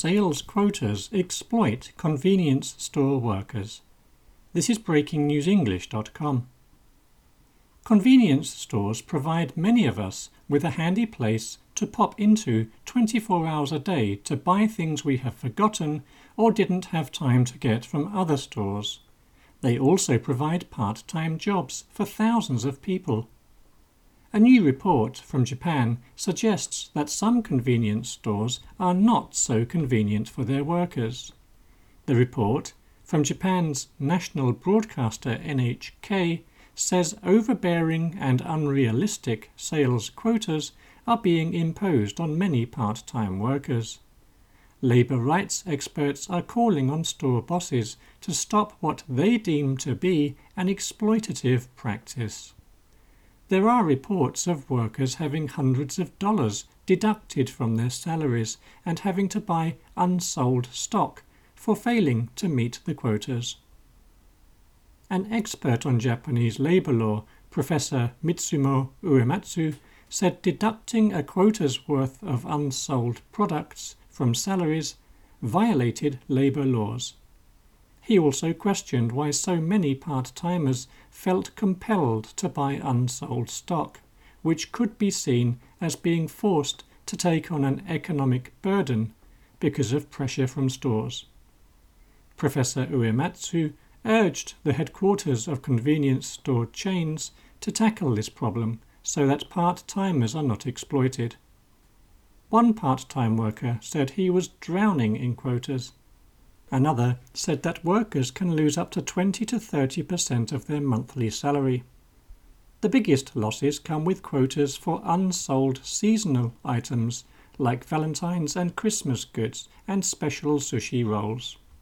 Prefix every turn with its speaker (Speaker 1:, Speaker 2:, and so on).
Speaker 1: Sales quotas exploit convenience store workers. This is breakingnewsenglish.com. Convenience stores provide many of us with a handy place to pop into 24 hours a day to buy things we have forgotten or didn't have time to get from other stores. They also provide part-time jobs for thousands of people. A new report from Japan suggests that some convenience stores are not so convenient for their workers. The report, from Japan's national broadcaster NHK, says overbearing and unrealistic sales quotas are being imposed on many part-time workers. Labour rights experts are calling on store bosses to stop what they deem to be an exploitative practice. There are reports of workers having hundreds of dollars deducted from their salaries and having to buy unsold stock for failing to meet the quotas. An expert on Japanese labour law, Professor Mitsumo Uematsu, said deducting a quota's worth of unsold products from salaries violated labour laws. He also questioned why so many part-timers felt compelled to buy unsold stock, which could be seen as being forced to take on an economic burden because of pressure from stores. Professor Uematsu urged the headquarters of convenience store chains to tackle this problem so that part-timers are not exploited. One part-time worker said he was drowning in quotas. Another said that workers can lose up to 20 to 30% of their monthly salary. The biggest losses come with quotas for unsold seasonal items like Valentine's and Christmas goods and special sushi rolls.